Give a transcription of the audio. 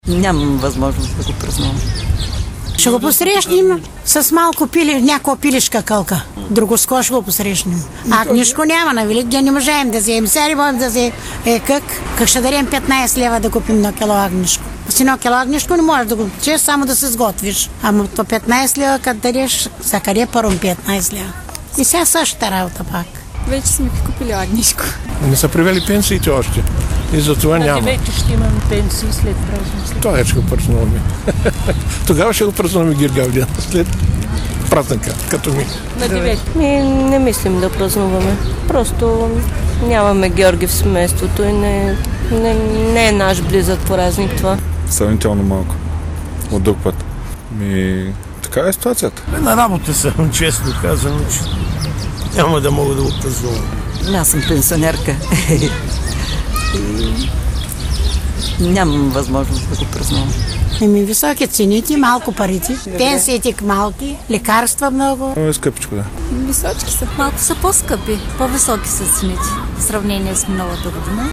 Нямам възможност да го празнувам. Ще го посрещнем с малко някаква пилешка кълка. Друго ско ще го посрещнем. Огнишко няма на Великден, не можем да вземем. Сега не можем да вземем. Как ще дадем 15 лева да купим 1 кило огнишко? С 1 кило огнишко не можеш да го купиш, само да се сготвиш. Ама по 15 лева, като дадеш, за къде първо 15 лева? И сега същата работа пак. Вече сме купили огнишко. Не са привели пенсиите още. И затова няма. Вече ще имаме пенсии след празниците. Това ще го празнуваме. Тогава ще го празнуваме Гергавден. След празника, като ми. На 9. Не мислим да празнуваме. Просто нямаме Георги в семейството и не е наш близък празник това. Сравнително малко. От друг път. Така е ситуацията. На работа съм, честно казано, че няма да мога да го празнувам. Аз съм пенсионерка. Нямам възможност да го празнувам. Високи цените, малко парите, пенсиите малки, лекарства много. Много е скъпичко, да. Височки са. Малко са по-скъпи, по-високи са цените в сравнение с миналата година.